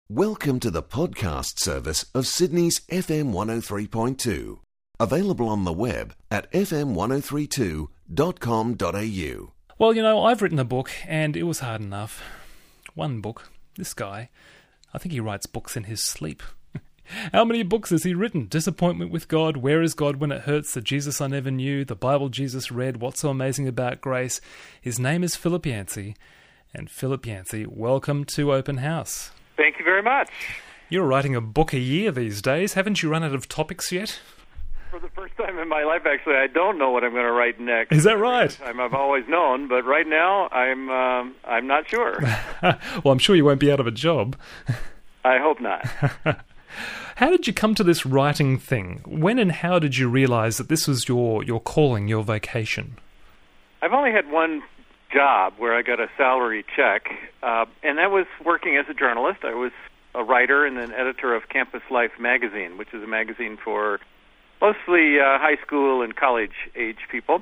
Welcome to the podcast service of Sydney's FM 103.2. Available on the web at fm1032.com.au. Well, you know, I've written a book and it was hard enough. One book. This guy, I think he writes books in his sleep. How many books has he written? Disappointment with God, Where is God When It Hurts, The Jesus I Never Knew, The Bible Jesus Read, What's So Amazing About Grace. His name is Philip Yancey. And Philip Yancey, welcome to Open House. Thank you very much. You're writing a book a year these days. Haven't you run out of topics yet? For the first time in my life, actually, I don't know what I'm going to write next. Is that right? I've always known, but right now, I'm not sure. Well, I'm sure you won't be out of a job. I hope not. How did you come to this writing thing? When and how did you realize that this was your calling, your vocation? I've only had one job where I got a salary check, and that was working as a journalist. I was a writer and an editor of Campus Life magazine, which is a magazine for mostly high school and college-age people,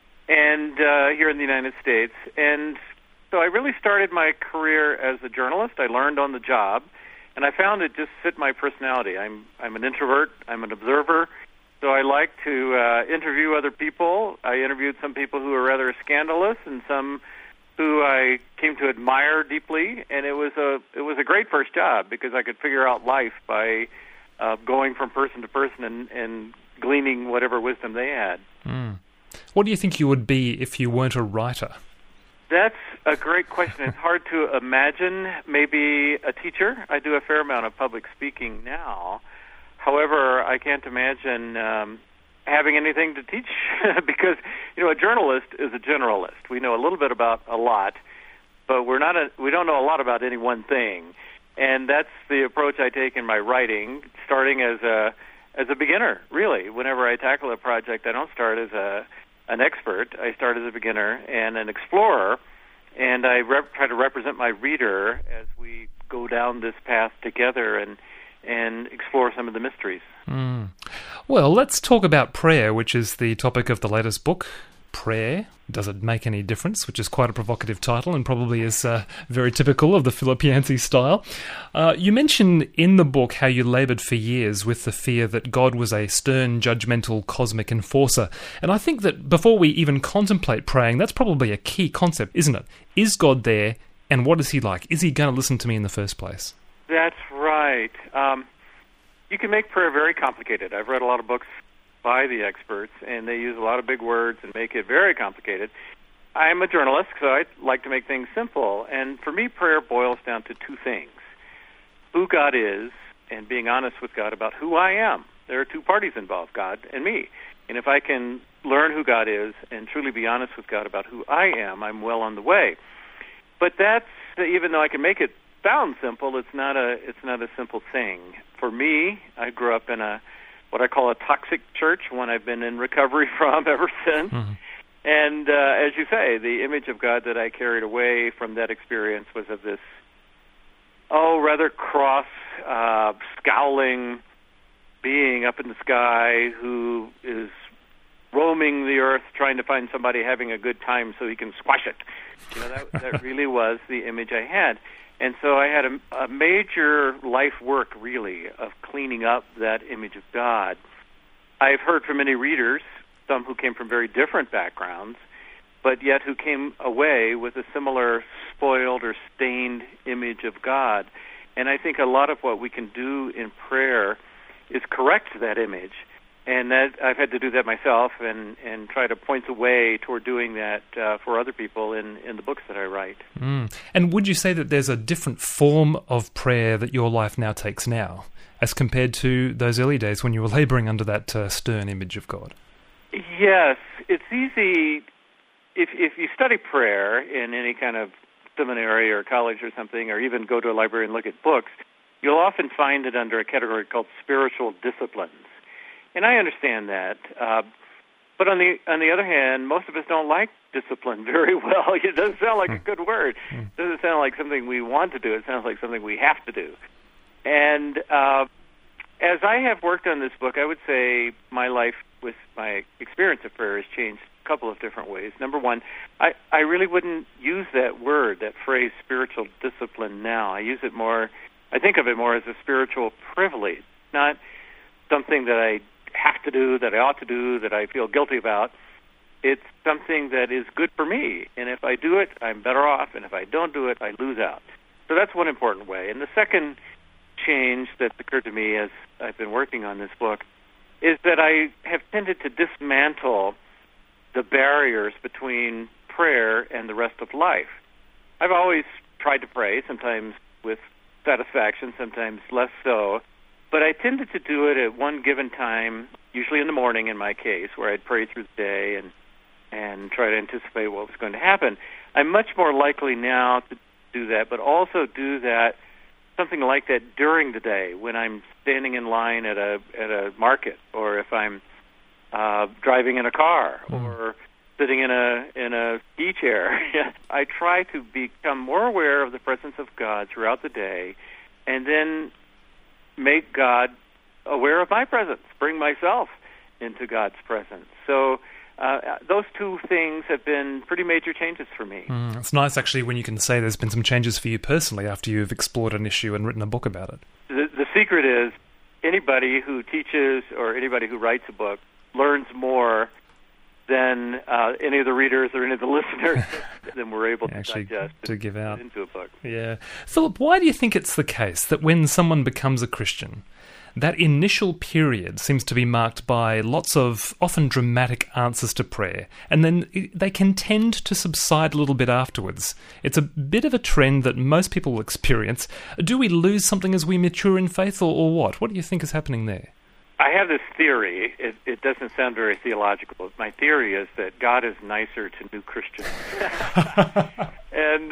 and here in the United States. And so I really started my career as a journalist. I learned on the job, and I found it just fit my personality. I'm an introvert. I'm an observer. So I like to interview other people. I interviewed some people who were rather scandalous and some who I came to admire deeply. And it was a great first job because I could figure out life by going from person to person and gleaning whatever wisdom they had. Mm. What do you think you would be if you weren't a writer? That's a great question. It's hard to imagine. Maybe a teacher. I do a fair amount of public speaking now. However, I can't imagine having anything to teach because, you know, a journalist is a generalist. We know a little bit about a lot, but we don't know a lot about any one thing. And that's the approach I take in my writing, starting as a beginner, really. Whenever I tackle a project, I don't start as an expert. I start as a beginner and an explorer, and I try to represent my reader as we go down this path together and explore some of the mysteries. Mm. Well, let's talk about prayer, which is the topic of the latest book, Prayer. Does it make any difference? Which is quite a provocative title and probably is very typical of the Philip Yancey style. You mention in the book how you laboured for years with the fear that God was a stern, judgmental, cosmic enforcer. And I think that before we even contemplate praying, that's probably a key concept, isn't it? Is God there, and what is he like? Is he going to listen to me in the first place? That's right. You can make prayer very complicated. I've read a lot of books by the experts, and they use a lot of big words and make it very complicated. I'm a journalist, so I like to make things simple. And for me, prayer boils down to two things: who God is and being honest with God about who I am. There are two parties involved, God and me. And if I can learn who God is and truly be honest with God about who I am, I'm well on the way. But that's, even though I can make it sound simple, it's not a simple thing. For me, I grew up in what I call a toxic church, one I've been in recovery from ever since. Mm-hmm. And as you say, the image of God that I carried away from that experience was of this, rather cross, scowling being up in the sky who is roaming the earth trying to find somebody having a good time so he can squash it. You know, that really was the image I had. And so I had a major life work, really, of cleaning up that image of God. I've heard from many readers, some who came from very different backgrounds, but yet who came away with a similar spoiled or stained image of God. And I think a lot of what we can do in prayer is correct that image. And that I've had to do that myself and try to point the way toward doing that for other people in the books that I write. Mm. And would you say that there's a different form of prayer that your life now takes now as compared to those early days when you were laboring under that stern image of God? Yes. It's easy. If you study prayer in any kind of seminary or college or something, or even go to a library and look at books, you'll often find it under a category called spiritual disciplines. And I understand that, but on the other hand, most of us don't like discipline very well. It doesn't sound like a good word. It doesn't sound like something we want to do. It sounds like something we have to do. And as I have worked on this book, I would say my life with my experience of prayer has changed a couple of different ways. Number one, I really wouldn't use that word, that phrase, spiritual discipline now. I use it more I think of it more as a spiritual privilege, not something that I have to do, that I ought to do, that I feel guilty about. It's something that is good for me, and if I do it, I'm better off, and if I don't do it, I lose out. So that's one important way. And the second change that's occurred to me as I've been working on this book is that I have tended to dismantle the barriers between prayer and the rest of life. I've always tried to pray, sometimes with satisfaction, sometimes less so, but I tended to do it at one given time, usually in the morning in my case, where I'd pray through the day and try to anticipate what was going to happen. I'm much more likely now to do that, but also do that, something like that during the day when I'm standing in line at a market, or if I'm driving in a car, or sitting in a ski chair. I try to become more aware of the presence of God throughout the day, and then make God aware of my presence, bring myself into God's presence. So those two things have been pretty major changes for me. It's nice, actually, when you can say there's been some changes for you personally after you've explored an issue and written a book about it. The secret is anybody who teaches or anybody who writes a book learns more than any of the readers or any of the listeners than we're able to digest to give out into a book. Yeah. Philip, why do you think it's the case that when someone becomes a Christian, that initial period seems to be marked by lots of often dramatic answers to prayer, and then they can tend to subside a little bit afterwards? It's a bit of a trend that most people will experience. Do we lose something as we mature in faith, or what? What do you think is happening there? I have this theory. It doesn't sound very theological. My theory is that God is nicer to new Christians. And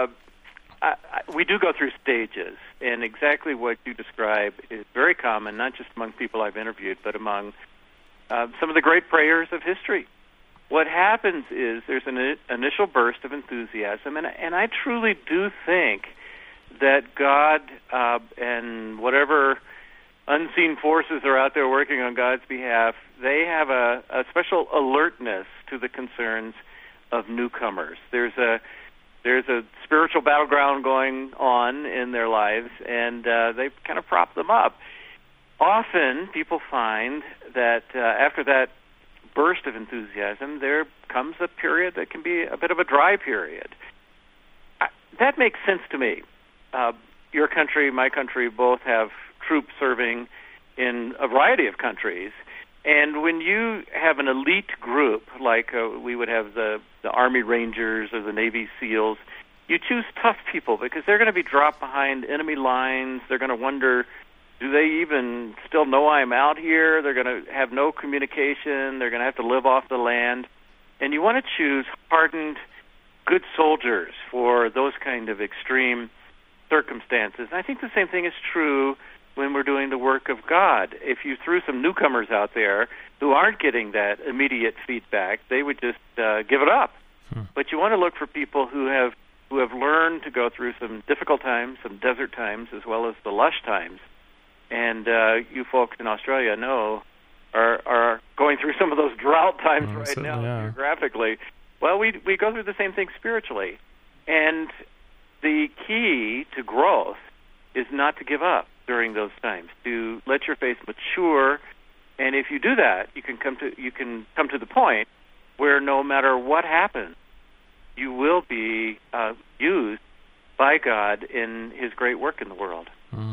we do go through stages, and exactly what you describe is very common, not just among people I've interviewed, but among some of the great prayers of history. What happens is there's an initial burst of enthusiasm, and I truly do think that God and whatever unseen forces are out there working on God's behalf, they have a special alertness to the concerns of newcomers. There's a spiritual battleground going on in their lives, and they kind of prop them up. Often people find that after that burst of enthusiasm, there comes a period that can be a bit of a dry period. That makes sense to me. Your country, my country, both have troops serving in a variety of countries, and when you have an elite group, like we would have the Army Rangers or the Navy SEALs, you choose tough people because they're going to be dropped behind enemy lines. They're going to wonder, do they even still know I'm out here? They're going to have no communication. They're going to have to live off the land. And you want to choose hardened, good soldiers for those kind of extreme circumstances. And I think the same thing is true when we're doing the work of God. If you threw some newcomers out there who aren't getting that immediate feedback, they would just give it up. But you want to look for people who have learned to go through some difficult times, some desert times, as well as the lush times. And you folks in Australia know are going through some of those drought times right now, geographically. Well, we go through the same thing spiritually. And the key to growth is not to give up during those times, to let your faith mature, and if you do that, you can come to the point where no matter what happens, you will be used by God in His great work in the world.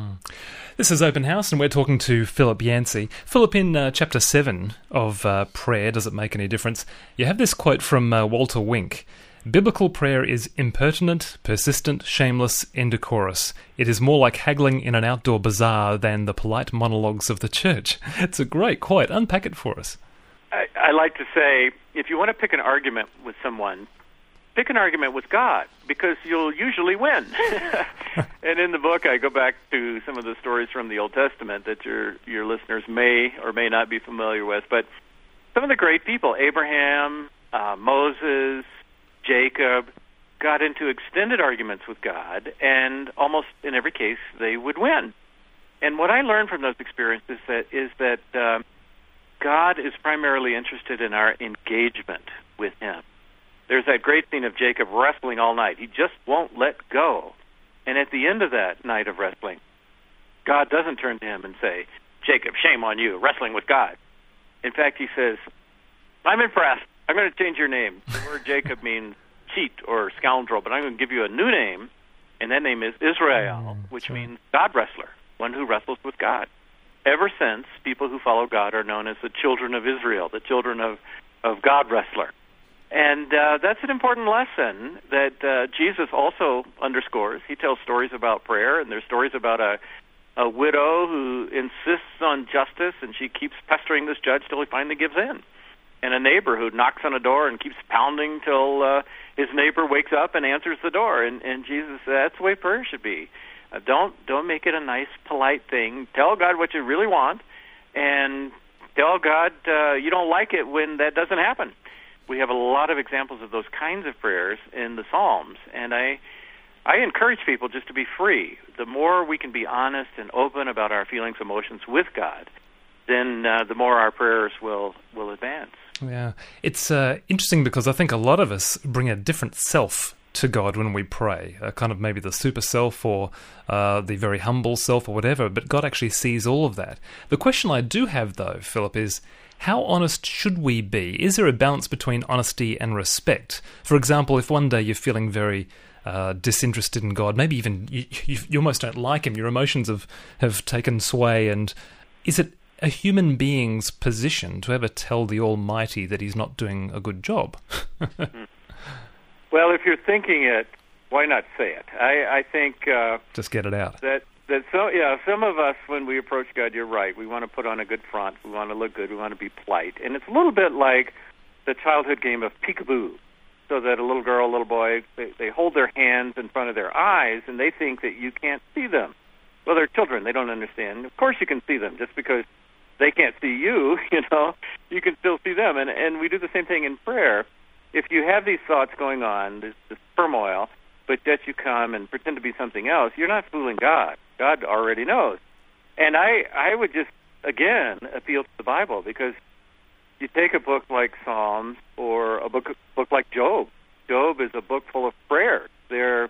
This is Open House, and we're talking to Philip Yancey. Philip, in Chapter 7 of Prayer, Does It Make Any Difference?, you have this quote from Walter Wink. Biblical prayer is impertinent, persistent, shameless, indecorous. It is more like haggling in an outdoor bazaar than the polite monologues of the church. It's a great quote. Unpack it for us. I like to say, if you want to pick an argument with someone, pick an argument with God, because you'll usually win. And in the book, I go back to some of the stories from the Old Testament that your listeners may or may not be familiar with. But some of the great people, Abraham, Moses, Jacob, got into extended arguments with God, and almost in every case, they would win. And what I learned from those experiences is that God is primarily interested in our engagement with Him. There's that great scene of Jacob wrestling all night. He just won't let go. And at the end of that night of wrestling, God doesn't turn to him and say, Jacob, shame on you, wrestling with God. In fact, he says, I'm impressed. I'm going to change your name. The word Jacob means cheat or scoundrel, but I'm going to give you a new name, and that name is Israel, which means God wrestler, one who wrestles with God. Ever since, people who follow God are known as the children of Israel, the children of God wrestler. And that's an important lesson that Jesus also underscores. He tells stories about prayer, and there's stories about a widow who insists on justice, and she keeps pestering this judge till he finally gives in. And a neighbor who knocks on a door and keeps pounding till his neighbor wakes up and answers the door. And Jesus said, that's the way prayer should be. Don't make it a nice, polite thing. Tell God what you really want, and tell God you don't like it when that doesn't happen. We have a lot of examples of those kinds of prayers in the Psalms, and I encourage people just to be free. The more we can be honest and open about our feelings, emotions with God, then the more our prayers will advance. Yeah, it's interesting because I think a lot of us bring a different self to God when we pray, kind of maybe the super self or the very humble self or whatever, but God actually sees all of that. The question I do have, though, Philip, is how honest should we be? Is there a balance between honesty and respect? For example, if one day you're feeling very disinterested in God, maybe even you almost don't like him, your emotions have taken sway, and is it a human being's position to ever tell the Almighty that he's not doing a good job? Well, if you're thinking it, why not say it? I think just get it out. Some of us, when we approach God, you're right. We want to put on a good front. We want to look good. We want to be polite, and it's a little bit like the childhood game of peekaboo. So that a little girl, a little boy, they hold their hands in front of their eyes, and they think that you can't see them. Well, they're children. They don't understand. Of course you can see them. Just because they can't see you, you can still see them. And we do the same thing in prayer. If you have these thoughts going on, this turmoil, but yet you come and pretend to be something else, you're not fooling God. God already knows. And I would just, again, appeal to the Bible, because you take a book like Psalms or a book like Job. Job is a book full of prayers. They're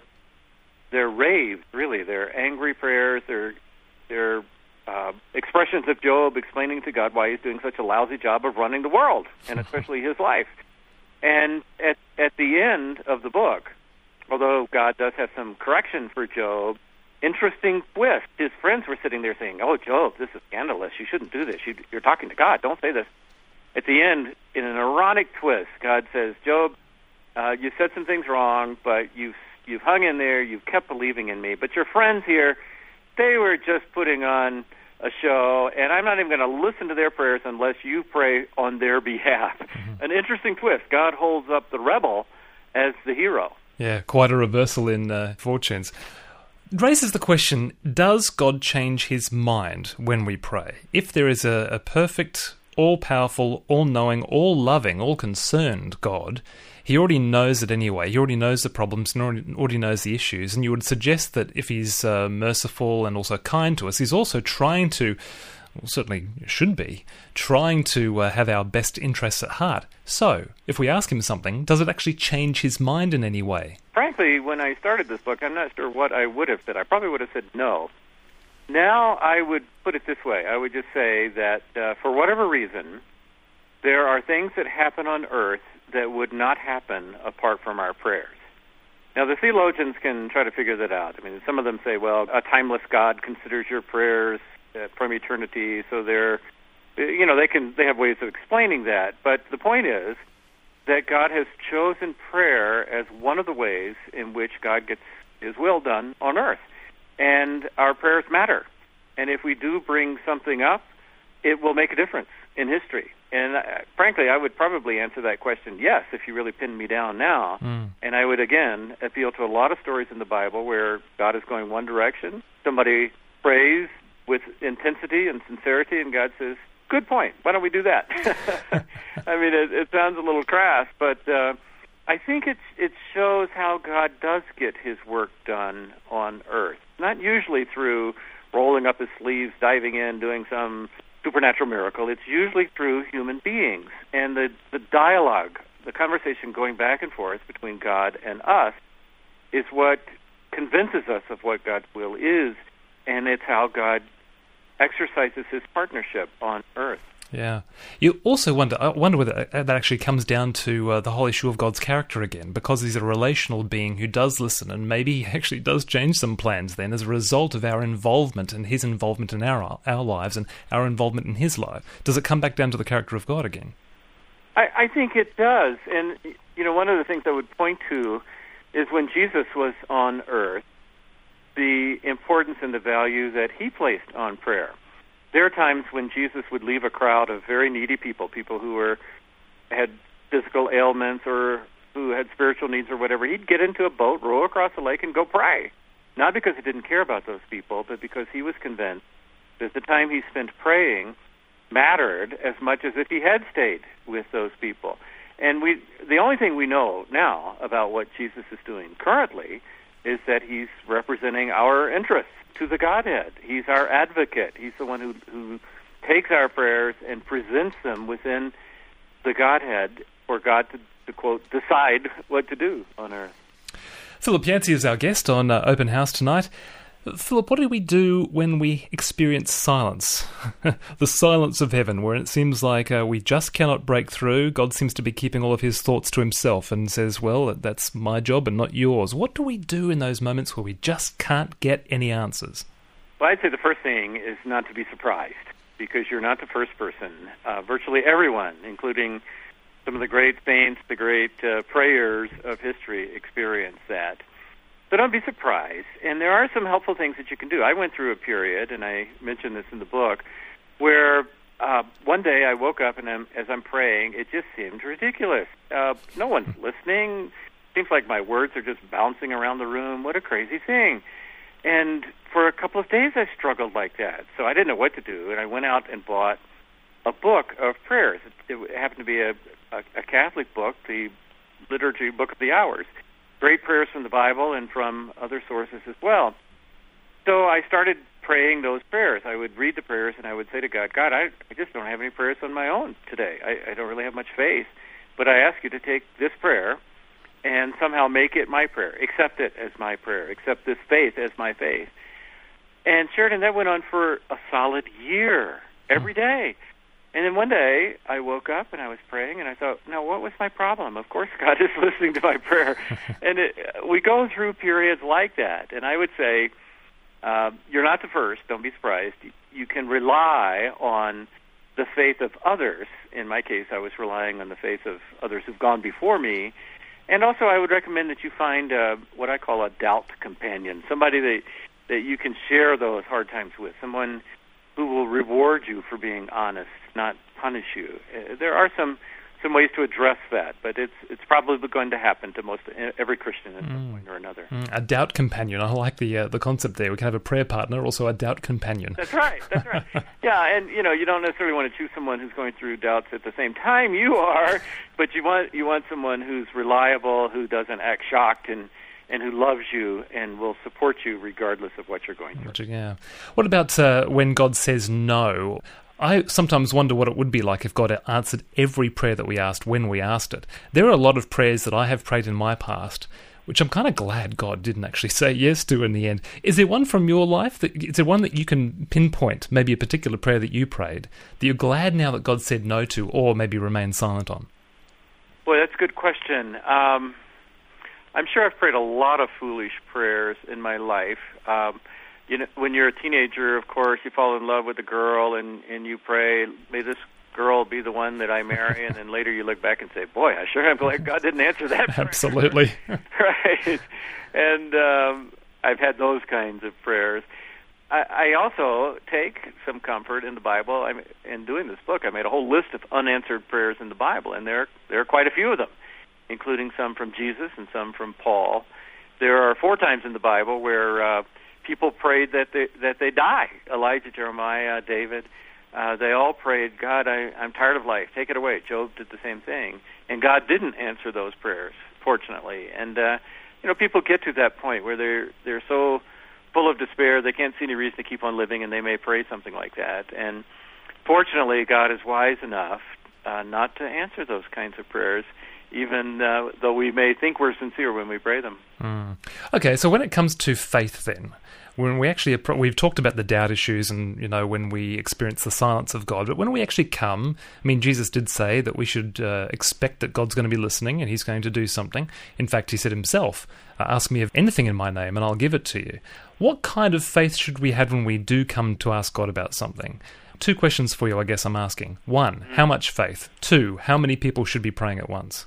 raves, really. They're angry prayers. They're expressions of Job explaining to God why he's doing such a lousy job of running the world, and especially his life. And at the end of the book, although God does have some correction for Job, interesting twist. His friends were sitting there saying, oh, Job, this is scandalous. You shouldn't do this. You're talking to God. Don't say this. At the end, in an ironic twist, God says, Job, you said some things wrong, but you've hung in there. You've kept believing in me. But your friends here, they were just putting on a show, and I'm not even going to listen to their prayers unless you pray on their behalf. Mm-hmm. An interesting twist. God holds up the rebel as the hero. Yeah, quite a reversal in fortunes. It raises the question, does God change his mind when we pray? If there is a perfect, all-powerful, all-knowing, all-loving, all-concerned God, he already knows it anyway. He already knows the problems and already knows the issues. And you would suggest that if he's merciful and also kind to us, he's also trying to, well, certainly should be, trying to have our best interests at heart. So, if we ask him something, does it actually change his mind in any way? Frankly, when I started this book, I'm not sure what I would have said. I probably would have said no. Now I would put it this way. I would just say that for whatever reason, there are things that happen on earth that would not happen apart from our prayers. Now, the theologians can try to figure that out. I mean, some of them say, well, a timeless God considers your prayers from eternity, so they have ways of explaining that. But the point is that God has chosen prayer as one of the ways in which God gets his will done on earth. And our prayers matter. And if we do bring something up, it will make a difference in history. And frankly, I would probably answer that question yes, if you really pinned me down now. And I would, again, appeal to a lot of stories in the Bible where God is going one direction. Somebody prays with intensity and sincerity, and God says, good point, why don't we do that? I mean, it sounds a little crass, but I think it shows how God does get his work done on earth. Not usually through rolling up his sleeves, diving in, doing some supernatural miracle. It's usually through human beings. And the dialogue, the conversation going back and forth between God and us is what convinces us of what God's will is and it's how God exercises his partnership on earth. Yeah. You also I wonder whether that actually comes down to the whole issue of God's character again, because he's a relational being who does listen, and maybe he actually does change some plans then as a result of our involvement and his involvement in our lives and our involvement in his life. Does it come back down to the character of God again? I think it does. And, one of the things I would point to is when Jesus was on earth, the importance and the value that he placed on prayer. There are times when Jesus would leave a crowd of very needy people who had physical ailments or who had spiritual needs or whatever. He'd get into a boat, row across the lake, and go pray. Not because he didn't care about those people, but because he was convinced that the time he spent praying mattered as much as if he had stayed with those people. And the only thing we know now about what Jesus is doing currently is that he's representing our interests to the Godhead. He's our advocate. He's the one who takes our prayers and presents them within the Godhead for God to quote, decide what to do on earth. Philip Yancey is our guest on Open House tonight. Philip, what do we do when we experience silence? The silence of heaven, where it seems like we just cannot break through. God seems to be keeping all of his thoughts to himself and says, well, that's my job and not yours. What do we do in those moments where we just can't get any answers? Well, I'd say the first thing is not to be surprised, because you're not the first person. Virtually everyone, including some of the great saints, the great prayers of history, experience that. So don't be surprised. And there are some helpful things that you can do. I went through a period, and I mentioned this in the book, where one day I woke up, and as I'm praying, it just seemed ridiculous. No one's listening. Seems like my words are just bouncing around the room. What a crazy thing. And for a couple of days I struggled like that. So I didn't know what to do, and I went out and bought a book of prayers. It happened to be a Catholic book, the Liturgy Book of the Hours. Great prayers from the Bible and from other sources as well. So I started praying those prayers. I would read the prayers and I would say to God, I just don't have any prayers on my own today. I don't really have much faith, but I ask you to take this prayer and somehow make it my prayer, accept it as my prayer, accept this faith as my faith. And Sheridan, that went on for a solid year, every day. And then one day, I woke up and I was praying, and I thought, now, what was my problem? Of course God is listening to my prayer. And we go through periods like that. And I would say, you're not the first. Don't be surprised. You can rely on the faith of others. In my case, I was relying on the faith of others who've gone before me. And also, I would recommend that you find what I call a doubt companion, somebody that you can share those hard times with, someone who will reward you for being honest, not punish you. There are some ways to address that, but it's probably going to happen to every Christian at some point or another. A doubt companion. I like the concept there. We can have a prayer partner, also a doubt companion. That's right. Yeah, and you don't necessarily want to choose someone who's going through doubts at the same time you are, but you want someone who's reliable, who doesn't act shocked, and who loves you and will support you regardless of what you're going through. Yeah. What about when God says no? I sometimes wonder what it would be like if God answered every prayer that we asked when we asked it. There are a lot of prayers that I have prayed in my past, which I'm kind of glad God didn't actually say yes to in the end. Is there one from your life? Is there one that you can pinpoint, maybe a particular prayer that you prayed, that you're glad now that God said no to, or maybe remain silent on? Well, that's a good question. I'm sure I've prayed a lot of foolish prayers in my life. When you're a teenager, of course, you fall in love with a girl and you pray, may this girl be the one that I marry, and then later you look back and say, boy, I sure am glad God didn't answer that prayer. Absolutely. Right. And I've had those kinds of prayers. I also take some comfort in the Bible. In doing this book, I made a whole list of unanswered prayers in the Bible, and there are quite a few of them, including some from Jesus and some from Paul. There are 4 times in the Bible where people prayed that they die. Elijah, Jeremiah, David, they all prayed, God, I'm tired of life. Take it away. Job did the same thing. And God didn't answer those prayers, fortunately. And, people get to that point where they're so full of despair, they can't see any reason to keep on living, and they may pray something like that. And fortunately, God is wise enough not to answer those kinds of prayers, even though we may think we're sincere when we pray them. Okay, so when it comes to faith then, when we actually we've talked about the doubt issues and, when we experience the silence of God, but when we actually come, Jesus did say that we should expect that God's going to be listening and he's going to do something. In fact, he said himself, ask me of anything in my name and I'll give it to you. What kind of faith should we have when we do come to ask God about something? 2 questions for you, I guess I'm asking. 1, how much faith? 2, how many people should be praying at once?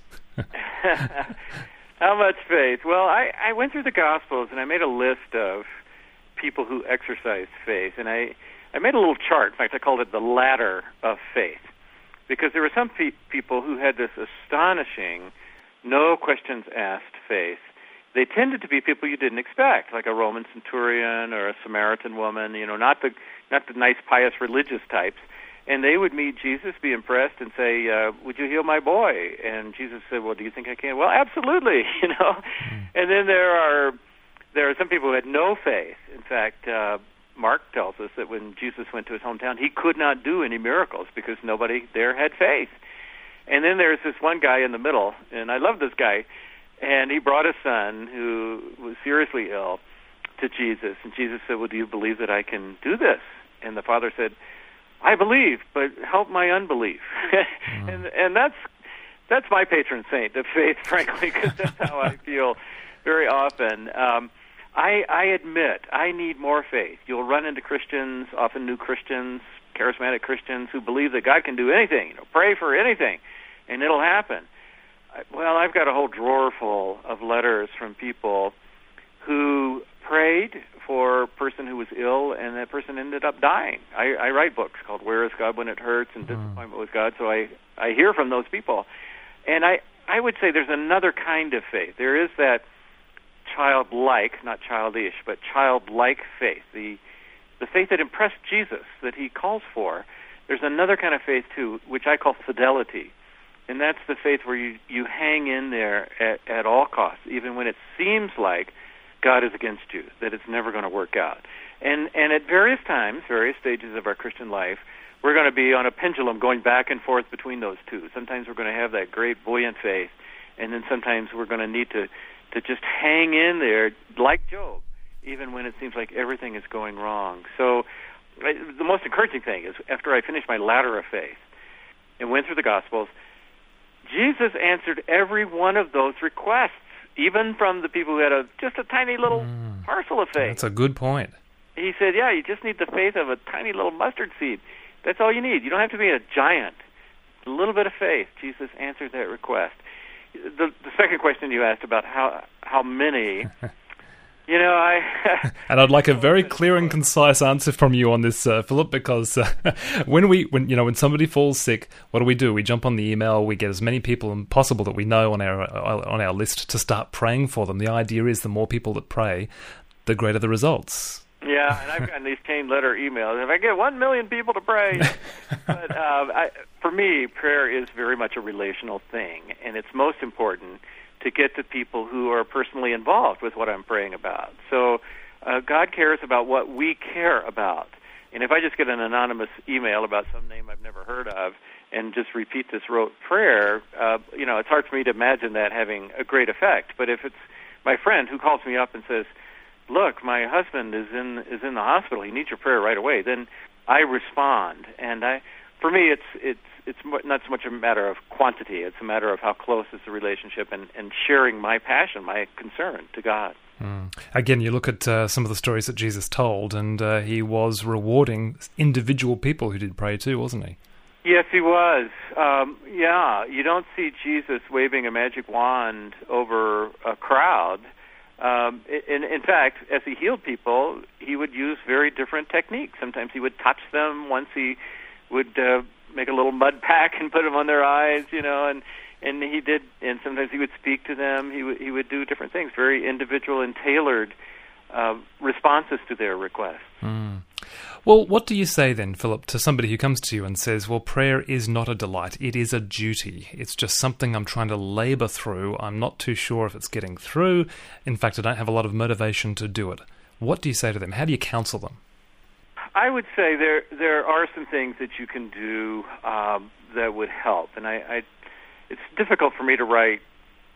How much faith? Well, I went through the Gospels and I made a list of people who exercised faith, and I made a little chart. In fact, I called it the ladder of faith, because there were some people who had this astonishing, no questions asked faith. They tended to be people you didn't expect, like a Roman centurion or a Samaritan woman, not the nice, pious, religious types. And they would meet Jesus, be impressed, and say, would you heal my boy? And Jesus said, well, do you think I can? Well, absolutely, And then there are some people who had no faith. In fact, Mark tells us that when Jesus went to his hometown, he could not do any miracles because nobody there had faith. And then there's this one guy in the middle, and I love this guy, and he brought his son, who was seriously ill, to Jesus. And Jesus said, well, do you believe that I can do this? And the father said, I believe, but help my unbelief. And that's my patron saint of faith, frankly, because that's how I feel very often. I admit I need more faith. You'll run into Christians, often new Christians, charismatic Christians, who believe that God can do anything, pray for anything, and it'll happen. Well, I've got a whole drawer full of letters from people who prayed for a person who was ill, and that person ended up dying. I write books called Where is God When It Hurts and Disappointment with God, so I hear from those people. And I would say there's another kind of faith. There is that childlike, not childish, but childlike faith, the faith that impressed Jesus, that he calls for. There's another kind of faith, too, which I call fidelity. And that's the faith where you hang in there at all costs, even when it seems like God is against you, that it's never going to work out. And at various times, various stages of our Christian life, we're going to be on a pendulum going back and forth between those two. Sometimes we're going to have that great buoyant faith, and then sometimes we're going to need to just hang in there like Job, even when it seems like everything is going wrong. So the most encouraging thing is after I finished my ladder of faith and went through the Gospels, Jesus answered every one of those requests, even from the people who had just a tiny little parcel of faith. That's a good point. He said, yeah, you just need the faith of a tiny little mustard seed. That's all you need. You don't have to be a giant. A little bit of faith. Jesus answered that request. The second question you asked about how many... And I'd like a very clear and concise answer from you on this, Philip, because when somebody falls sick, what do? We jump on the email, we get as many people as possible that we know on our list to start praying for them. The idea is the more people that pray, the greater the results. Yeah, and I've gotten these chain letter emails. If I get 1 million people to pray, but for me, prayer is very much a relational thing, and it's most important to get to people who are personally involved with what I'm praying about. So God cares about what we care about. And if I just get an anonymous email about some name I've never heard of and just repeat this rote prayer, it's hard for me to imagine that having a great effect. But if it's my friend who calls me up and says, look, my husband is in the hospital, he needs your prayer right away, then I respond. And for me, it's not so much a matter of quantity. It's a matter of how close is the relationship and sharing my passion, my concern to God. Again, you look at some of the stories that Jesus told, and he was rewarding individual people who did pray too, wasn't he? Yes, he was. You don't see Jesus waving a magic wand over a crowd. In fact, as he healed people, he would use very different techniques. Sometimes he would touch them. Once he would make a little mud pack and put them on their eyes, and he did. And sometimes he would speak to them. He would do different things, very individual and tailored responses to their requests. Well, what do you say then, Philip, to somebody who comes to you and says, well, prayer is not a delight, it is a duty. It's just something I'm trying to labor through. I'm not too sure if it's getting through. In fact, I don't have a lot of motivation to do it. What do you say to them? How do you counsel them? I would say there are some things that you can do that would help. And it's difficult for me to write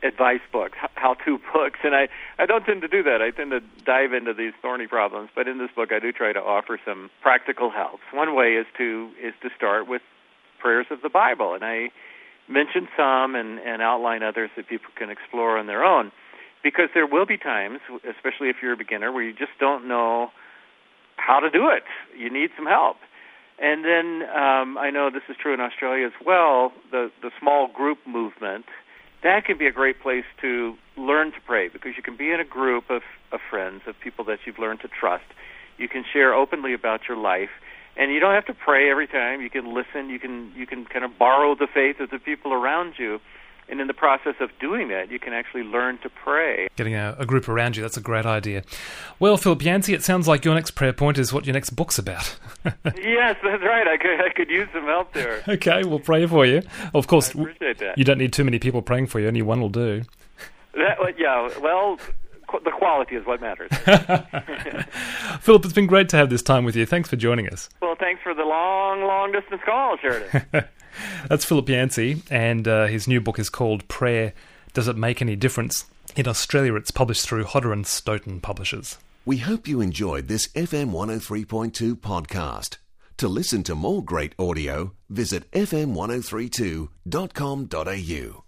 advice books, how-to books, and I don't tend to do that. I tend to dive into these thorny problems, but in this book I do try to offer some practical helps. One way is to start with prayers of the Bible, and I mention some and outline others that people can explore on their own, because there will be times, especially if you're a beginner, where you just don't know how to do it. You need some help. And then I know this is true in Australia as well, the small group movement, that can be a great place to learn to pray, because you can be in a group of friends, of people that you've learned to trust. You can share openly about your life, and you don't have to pray every time. You can listen. You can kind of borrow the faith of the people around you. And in the process of doing that, you can actually learn to pray. Getting a group around you, that's a great idea. Well, Philip Yancey, it sounds like your next prayer point is what your next book's about. Yes, that's right. I could use some help there. Okay, we'll pray for you. Of course, I appreciate that. You don't need too many people praying for you. Only one will do. The quality is what matters. Philip, it's been great to have this time with you. Thanks for joining us. Well, thanks for the long distance call, Sheridan. That's Philip Yancey, and his new book is called Prayer, Does It Make Any Difference? In Australia, it's published through Hodder and Stoughton Publishers. We hope you enjoyed this FM 103.2 podcast. To listen to more great audio, visit fm1032.com.au.